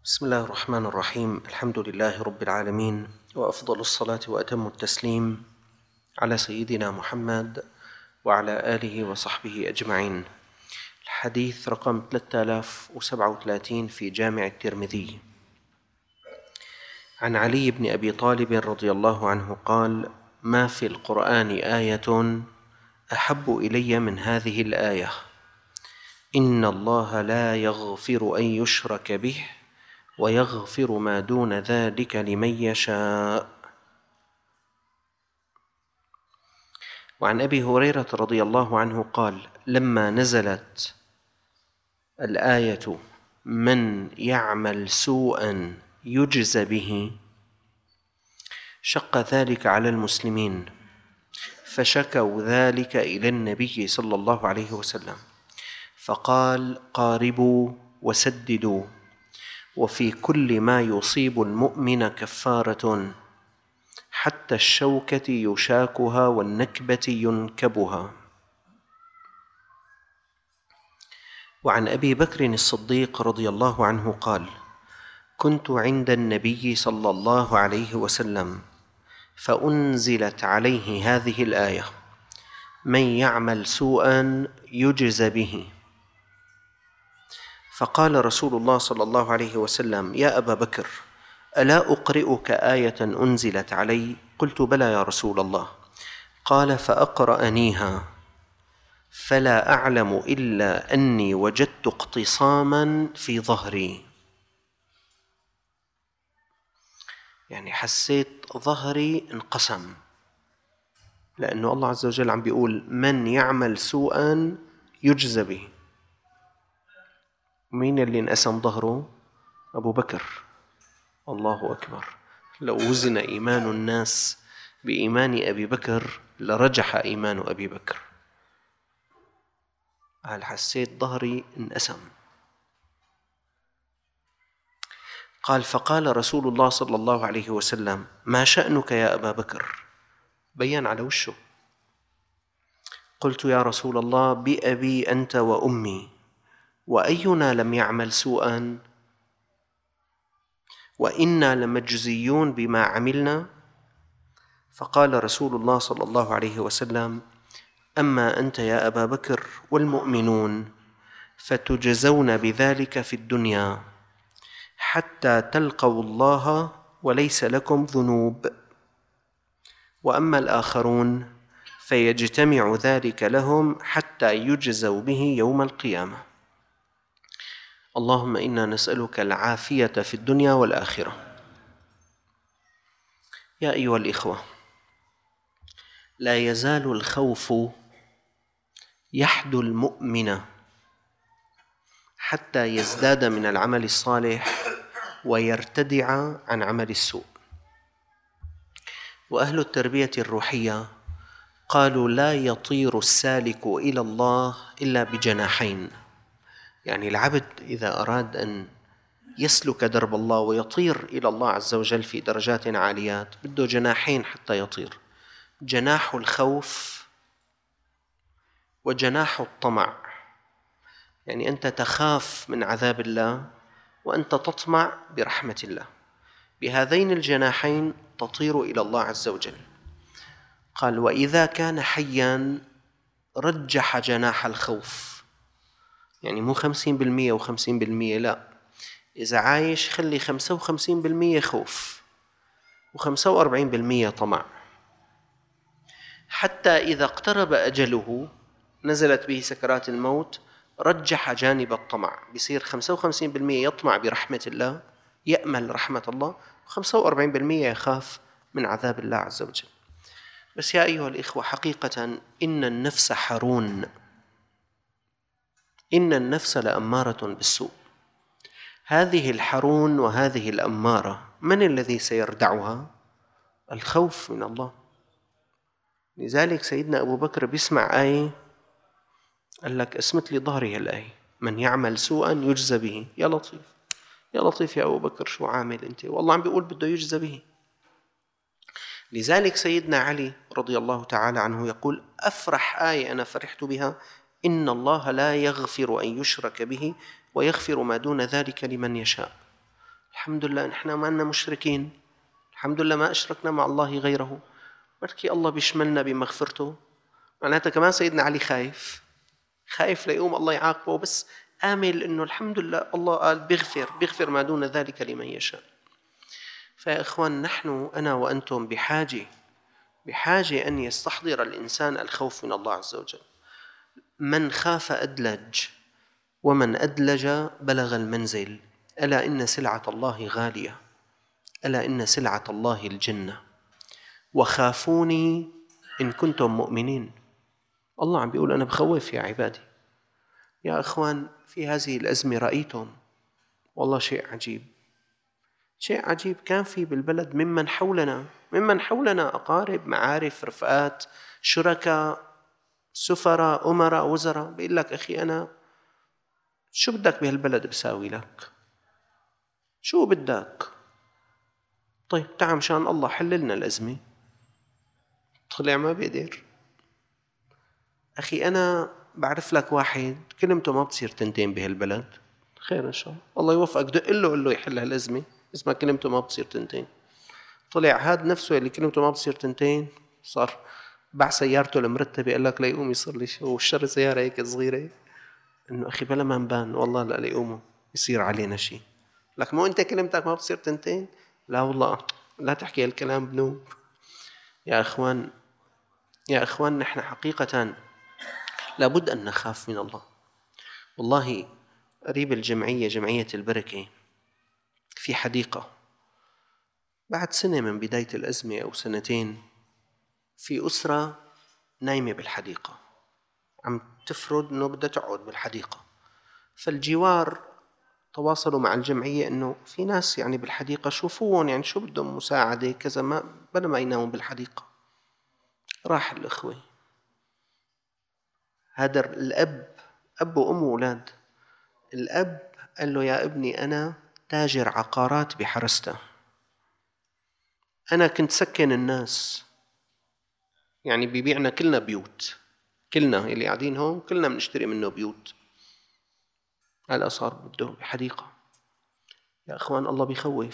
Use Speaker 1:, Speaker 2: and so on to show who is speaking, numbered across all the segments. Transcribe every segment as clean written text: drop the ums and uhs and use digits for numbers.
Speaker 1: بسم الله الرحمن الرحيم. الحمد لله رب العالمين، وأفضل الصلاة وأتم التسليم على سيدنا محمد وعلى آله وصحبه أجمعين. الحديث رقم 3037 في جامع الترمذي. عن علي بن أبي طالب رضي الله عنه قال: ما في القرآن آية أحب إلي من هذه الآية: إن الله لا يغفر أن يشرك به ويغفر ما دون ذلك لمن يشاء. وعن أبي هريرة رضي الله عنه قال: لما نزلت الآية من يعمل سوءا يجز به شق ذلك على المسلمين، فشكوا ذلك إلى النبي صلى الله عليه وسلم، فقال: قاربوا وسددوا، وفي كل ما يصيب المؤمن كفارة، حتى الشوكة يشاكها والنكبة ينكبها. وعن أبي بكر الصديق رضي الله عنه قال: كنت عند النبي صلى الله عليه وسلم فأنزلت عليه هذه الآية: من يعمل سوءا يجز به. فقال رسول الله صلى الله عليه وسلم: يا أبا بكر، ألا أقرئك آية أنزلت علي؟ قلت: بلى يا رسول الله. قال: فأقرأنيها، فلا أعلم إلا أني وجدت اقتصاما في ظهري، يعني حسيت ظهري انقسم، لأنه الله عز وجل عم بيقول من يعمل سوءا يجز به. مين اللي انقسم ظهره؟ أبو بكر. الله أكبر. لو وزن إيمان الناس بإيمان أبي بكر لرجح إيمان أبي بكر. قال: حسيت ظهري انقسم. قال: فقال رسول الله صلى الله عليه وسلم: ما شأنك يا أبا بكر؟ بيان على وشه. قلت: يا رسول الله، بأبي أنت وأمي، وأينا لم يعمل سوءا وإنا لمجزيون بما عملنا؟ فقال رسول الله صلى الله عليه وسلم: أما أنت يا أبا بكر والمؤمنون فتجزون بذلك في الدنيا حتى تلقوا الله وليس لكم ذنوب، وأما الآخرون فيجتمع ذلك لهم حتى يجزوا به يوم القيامة. اللهم إنا نسألك العافية في الدنيا والآخرة. يا أيها الإخوة، لا يزال الخوف يحدو المؤمن حتى يزداد من العمل الصالح ويرتدع عن عمل السوء. وأهل التربية الروحية قالوا: لا يطير السالك إلى الله إلا بجناحين. يعني العبد إذا أراد أن يسلك درب الله ويطير إلى الله عز وجل في درجات عاليات بده جناحين حتى يطير: جناح الخوف وجناح الطمع. يعني أنت تخاف من عذاب الله وأنت تطمع برحمة الله. بهذين الجناحين تطير إلى الله عز وجل. قال: وإذا كان حياً رجح جناح الخوف، يعني مو 50% و50%، لا، إذا عايش خلي 55% خوف و45% طمع، حتى إذا اقترب أجله نزلت به سكرات الموت رجح جانب الطمع، بيصير 55% يطمع برحمة الله، يأمل رحمة الله، و45% يخاف من عذاب الله عز وجل. بس يا أيها الإخوة، حقيقة إن النفس حرون، إن النفس لأمارة بالسوء. هذه الحرون وهذه الأمارة من الذي سيردعها؟ الخوف من الله. لذلك سيدنا أبو بكر بيسمع آية قال لك: اسمت لي ظهري هالآية: من يعمل سوءا يجزى به. يا لطيف، يا لطيف يا أبو بكر، شو عامل أنت؟ والله عم بيقول بده يجزى به. لذلك سيدنا علي رضي الله تعالى عنه يقول: أفرح آية أنا فرحت بها: إن الله لا يغفر أن يشرك به ويغفر ما دون ذلك لمن يشاء. الحمد لله نحن ما أننا مشركين، الحمد لله ما أشركنا مع الله غيره، بركي الله بيشملنا بمغفرته. معناتها كمان سيدنا علي خايف ليقوم الله يعاقبه، بس آمل إنه الحمد لله الله قال بيغفر ما دون ذلك لمن يشاء. فيا إخوان، نحن أنا وأنتم بحاجة أن يستحضر الإنسان الخوف من الله عز وجل. من خاف أدلج، ومن أدلج بلغ المنزل. ألا إن سلعة الله غالية، ألا إن سلعة الله الجنة، وخافوني إن كنتم مؤمنين. الله عم بيقول أنا بخوف يا عبادي. يا أخوان، في هذه الأزمة رأيتم والله شيء عجيب كان في بالبلد ممن حولنا أقارب، معارف، رفقات، شركاء، سفراء، أمراء، وزراء، بيقول لك أخي أنا شو بدك بهالبلد بساوي لك؟ شو بدك؟ طيب تعال مشان الله حل لنا الأزمة. طلع ما بيقدر. أخي أنا بعرف لك واحد كلمته ما بتصير تنتين بهالبلد، خير إن شاء الله يوفقك، دق له قل له يحل هالأزمة، اسمها كلمته ما بتصير تنتين. طلع هاد نفسه اللي كلمته ما بتصير تنتين صار باع سيارته المرتبة، قال لك ليقوم يصير لي شيء، واشترى سيارة هيك صغيرة، إنه أخي بلا ما نبان والله لا ليقوموا يصير علينا شيء. لك مو أنت كلمتك ما بتصير تنتين؟ لا والله لا تحكي هالكلام بنوب. يا إخوان نحن حقيقة لابد أن نخاف من الله. والله قريب جمعية البركة في حديقة، بعد سنة من بداية الأزمة أو سنتين، في أسرة نايمة بالحديقة عم تفرض أنه بدها تقعد بالحديقة. فالجوار تواصلوا مع الجمعية أنه في ناس يعني بالحديقة، شوفوهم يعني شو بدهم مساعدة كذا، ما بلا ما يناموا بالحديقة. راح الأخوة، هذا الأب، أب وأم وأولاد، الأب قال له يا ابني أنا تاجر عقارات بحرسته، أنا كنت سكن الناس، يعني بيبيعنا كلنا بيوت، كلنا اللي قاعدين هون كلنا بنشتري منه بيوت، هلأ صار بده بحديقة. يا أخوان الله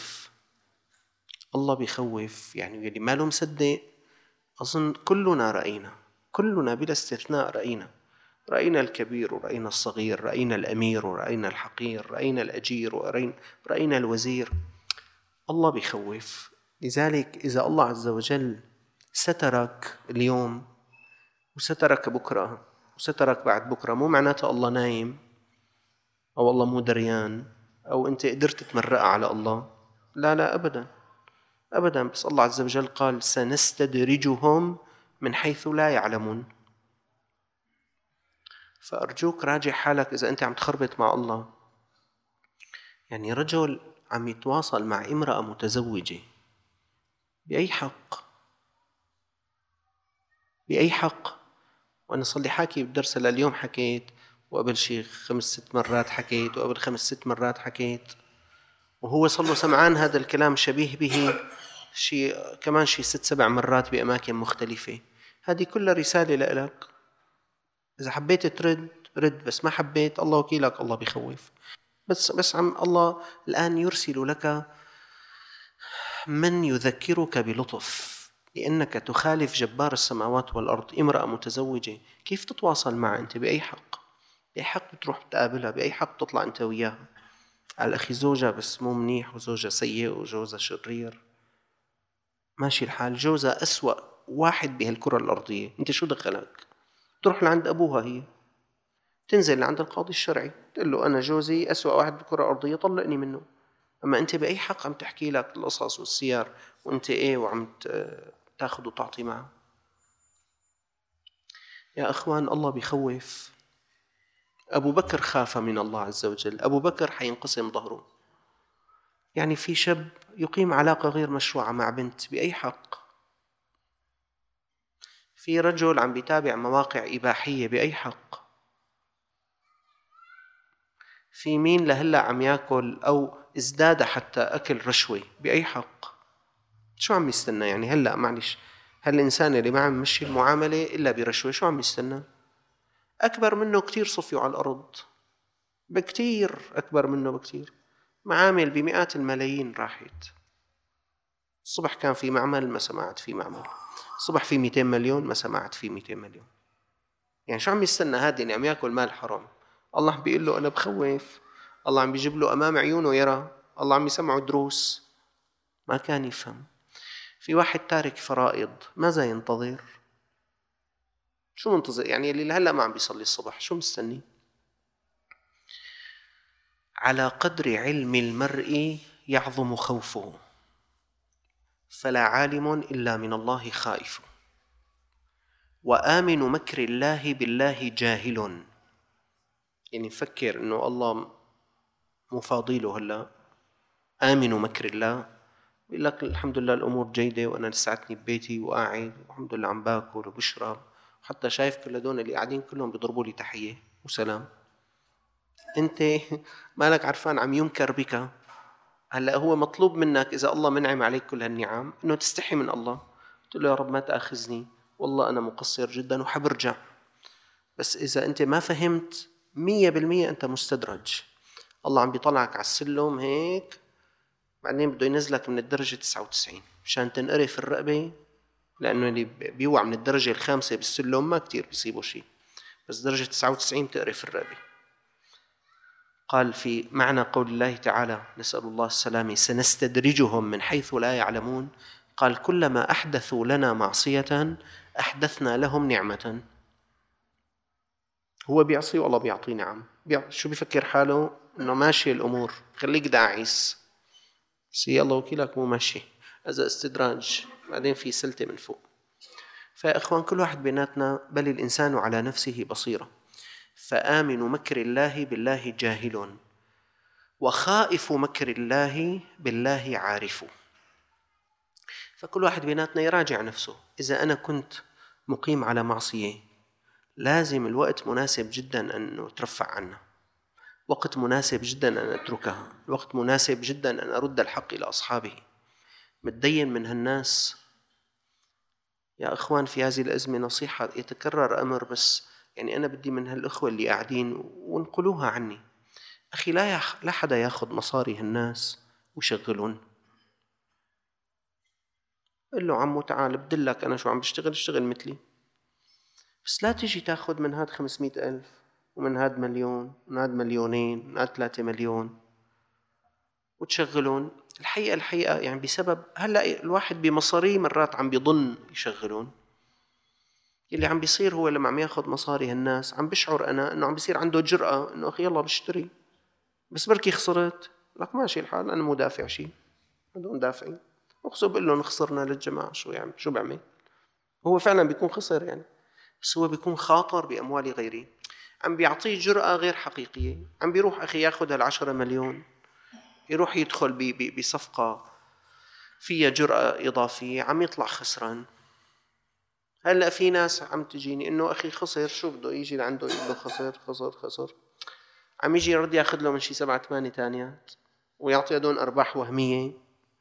Speaker 1: بيخوف يعني اللي ما له مصدق. أظن كلنا بلا استثناء رأينا الكبير ورأينا الصغير، رأينا الأمير ورأينا الحقير، رأينا الأجير ورأينا الوزير. الله بيخوف. لذلك إذا الله عز وجل سترك اليوم وسترك بكرة وسترك بعد بكرة، مو معناته الله نايم أو الله مو دريان أو أنت قدرت تمرقها على الله. لا أبدا. بس الله عز وجل قال سنستدرجهم من حيث لا يعلمون. فأرجوك راجع حالك إذا أنت عم تخربط مع الله. يعني رجل عم يتواصل مع امرأة متزوجة بأي حق؟ وأنا صار لي حاكي بالدرس اليوم حكيت، وقبل شي 5-6 مرات حكيت، وقبل 5-6 مرات حكيت، وهو صار له سمعان هذا الكلام شبيه به كمان شي 6-7 مرات بأماكن مختلفة. هذه كلها رسالة لك. إذا حبيت ترد رد، بس ما حبيت الله وكيلك، الله بيخوف. بس عم الله الآن يرسل لك من يذكرك بلطف، لأنك تخالف جبار السماوات والأرض، امرأة متزوجة، كيف تتواصل معها أنت؟ بأي حق بتروح تقابلها؟ بأي حق تطلع أنت وياها؟ على أخي زوجها بس مو منيح، وزوجها سيء، وزوجها شرير، ماشي الحال، جوزها أسوأ واحد بهالكرة الأرضية، أنت شو دخلك؟ تروح لعند أبوها، هي تنزل لعند القاضي الشرعي تقول له أنا جوزي أسوأ واحد بالكرة الأرضية، طلقني منه. أما أنت بأي حق عم تحكي لك القصص والسير وأنت إيه وعم تاخذ وتعطي معه؟ يا أخوان الله بيخوف. أبو بكر خاف من الله عز وجل. أبو بكر حينقسم ظهره. يعني في شاب يقيم علاقة غير مشروعة مع بنت بأي حق؟ في رجل عم بيتابع مواقع إباحية بأي حق؟ في مين لهلأ عم يأكل أو ازداد حتى أكل رشوة بأي حق؟ شو عم يستنى يعني؟ هلأ معلش، هالإنسان اللي ما عم يمشي المعاملة إلا برشوة شو عم يستنى؟ أكبر منه كتير صفيوا على الأرض، بكتير أكبر منه بكتير، معامل بمئات الملايين راحت. الصبح كان في معمل ما سمعت في معمل، الصبح في 200 مليون ما سمعت في 200 مليون. يعني شو عم يستنى هذا؟ يعني عم ياكل مال حرام. الله بيقول له أنا بخوف، الله عم بيجيب له أمام عيونه يرى، الله عم يسمعه دروس. ما كان يفهم. في واحد تارك فرائض، ماذا ينتظر؟ شو منتظر؟ يعني اللي هلأ ما عم بيصلي الصبح شو مستني؟ على قدر علم المرء يعظم خوفه، فلا عالم إلا من الله خائف، وآمن مكر الله بالله جاهل. يعني نفكر إنه الله مفاضيله هلا، آمن مكر الله، بيقول لك الحمد لله الأمور جيدة وأنا لساتني ببيتي وقاعد والحمد لله عم باكل وبشرب، وحتى شايف كل هدول اللي قاعدين كلهم بيضربوا لي تحية وسلام. أنت مالك عرفان عم ينكر بك. هلا هو مطلوب منك إذا الله منعم عليك كل هالنعم إنه تستحي من الله، تقول له يا رب ما تأخذني، والله أنا مقصر جدا وحبرجع. بس إذا أنت ما فهمت 100% أنت مستدرج. الله عم بيطلعك على السلم هيك، بعدين بده ينزلك من الدرجة 99 مشان تنقرف الرقبة، لأنه اللي بيوقع من الدرجة الخامسة بالسلم ما كتير بيصيبه شيء، بس درجة 99 بتقرف الرقبة. قال في معنى قول الله تعالى نسأل الله السلامة سنستدرجهم من حيث لا يعلمون، قال كلما أحدثوا لنا معصية أحدثنا لهم نعمة. هو بيعصي والله بيعطي نعم. شو بيفكر حاله؟ إنه ماشي الأمور، خليك داعس، بس يلا وكيلك مو ماشي، هذا استدراج، بعدين في سلطة من فوق. فيا إخوان كل واحد بيناتنا بل الإنسان على نفسه بصيرة. فآمن مكر الله بالله جاهل، وخائف مكر الله بالله عارف. فكل واحد بيناتنا يراجع نفسه. إذا أنا كنت مقيم على معصية لازم الوقت مناسب جدا أن أترفع عنها، وقت مناسب جدا أن أتركها، وقت مناسب جدا أن أرد الحق إلى أصحابه. متدين من هالناس يا إخوان في هذه الأزمة نصيحة، يتكرر أمر بس يعني أنا بدي من هالإخوة اللي قاعدين ونقلوها عني. أخي لا حدا ياخذ مصاري هالناس ويشغلون. قل له عمو تعال بدلك أنا شو عم بشتغل، اشتغل مثلي، بس لا تيجي تاخذ من هاد 500,000 ومن هاد مليون ومن هاد مليونين ومن هاد 3 مليون وتشغلون. الحقيقة يعني بسبب هلأ الواحد بمصاريه مرات عم بيظن يشغلون. اللي عم بيصير هو لما عم ياخذ مصاري هالناس عم بشعر أنا إنه عم بيصير عنده جرأة إنه أخي يلا بشتري، بس بركي خسرت، لك ماشي الحال أنا مو دافع شيء، بدون دافعين، أخذ بقول لهم خسرنا للجماعة شو يعني شو بعمل. هو فعلا بيكون خسر يعني، بس هو بيكون خاطر بأموال غيره، عم بيعطيه جرأة غير حقيقية. عم بيروح أخي ياخذ هال10 مليون يروح يدخل بصفقة فيها جرأة إضافية، عم يطلع خسران. هلأ في ناس عم تجيني إنه أخي خسر، شو بده يجي لعنده يقول له خسر خسر خسر، عم يجي يرد ياخذ له من شي 7-8 تانيات ويعطي هدول أرباح وهمية.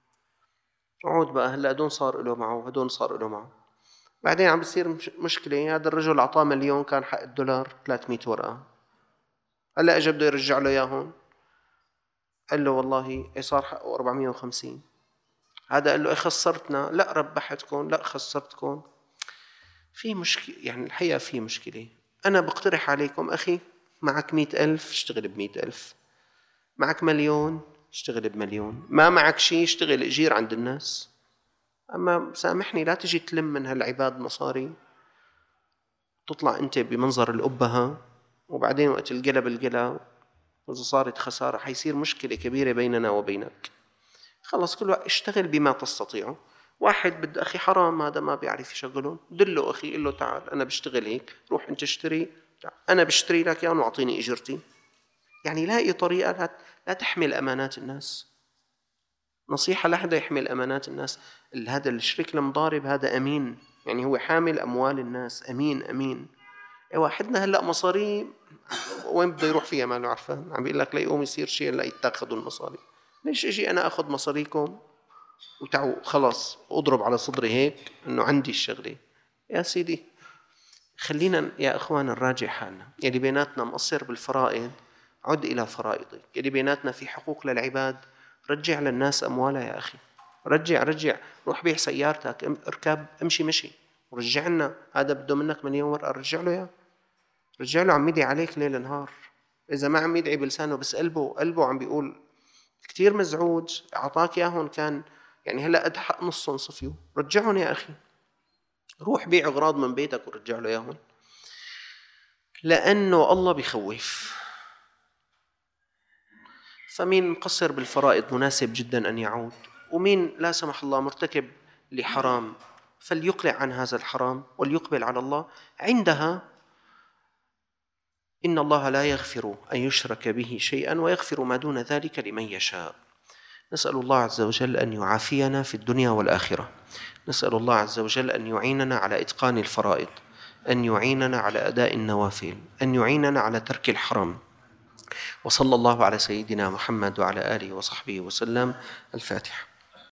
Speaker 1: عود بقى هلأ هدول صار له معه هدول صار له معه، بعدين عم بصير مشكلة. هذا الرجل أعطاه مليون كان حق الدولار 300 ورقة، هلأ أجا بده يرجع له إياهم، قال له والله صار حقه 450. هذا قال له خسرتنا، لا ربحتكم، لا خسرتكم. في مشكلة يعني الحقيقة في مشكلة. أنا بقترح عليكم أخي معك 100,000 اشتغل ب100,000، معك مليون اشتغل ب1,000,000، ما معك شيء اشتغل اجير عند الناس. أما سامحني لا تجي تلم من هالعباد مصاري تطلع أنت بمنظر الأبهة، وبعدين وقت القلب وإذا صارت خسارة حيصير مشكلة كبيرة بيننا وبينك. خلص كل واحد اشتغل بما تستطيعه. واحد بده أخي حرام هذا ما بيعرف يشغلون، دله أخي قل له تعال أنا بشتغل هيك، روح أنت اشتري، أنا بشتري لك يعني وأعطيني إجرتي. يعني لاقي طريقة لا تحمل أمانات الناس. نصيحة لا حدا يحمل أمانات الناس. هذا الشريك المضارب هذا أمين، يعني هو حامل أموال الناس، أمين. واحدنا هلأ مصاري وين بده يروح فيها ما له عرفان، عم بيقول لك لا يقوم يصير شيء لا يتاخذوا المصاري. ليش اجي انا اخذ مصاريكم وتعوا خلص اضرب على صدري هيك انه عندي الشغله؟ يا سيدي خلينا يا اخوان نراجع حالنا، يلي بيناتنا مقصر بالفرائض عد إلى فرائضك. اللي بيناتنا في حقوق للعباد، رجع للناس أموالها يا أخي، رجع، روح بيع سيارتك، اركب، امشي مشي ورجع لنا. هذا بده منك مليون ورقة، رجع له إياه، رجع له. عم يدعي عليك ليل نهار، إذا ما عم يدعي بلسانه بس قلبه عم بيقول كتير مزعوج، أعطاك إياهم كان يعني هلأ قد حق نصهم صفيوا، رجعهم يا أخي. روح بيع أغراض من بيتك ورجع له إياهم، لأنه الله بيخوف. فمين مقصر بالفرائض مناسب جدا أن يعود، ومين لا سمح الله مرتكب لحرام فليقلع عن هذا الحرام وليقبل على الله. عندها إن الله لا يغفر أن يشرك به شيئا ويغفر ما دون ذلك لمن يشاء. نسأل الله عز وجل أن يعافينا في الدنيا والآخرة. نسأل الله عز وجل أن يعيننا على إتقان الفرائض، أن يعيننا على أداء النوافل، أن يعيننا على ترك الحرام. وصلى الله على سيدنا محمد وعلى آله وصحبه وسلم. الفاتحة.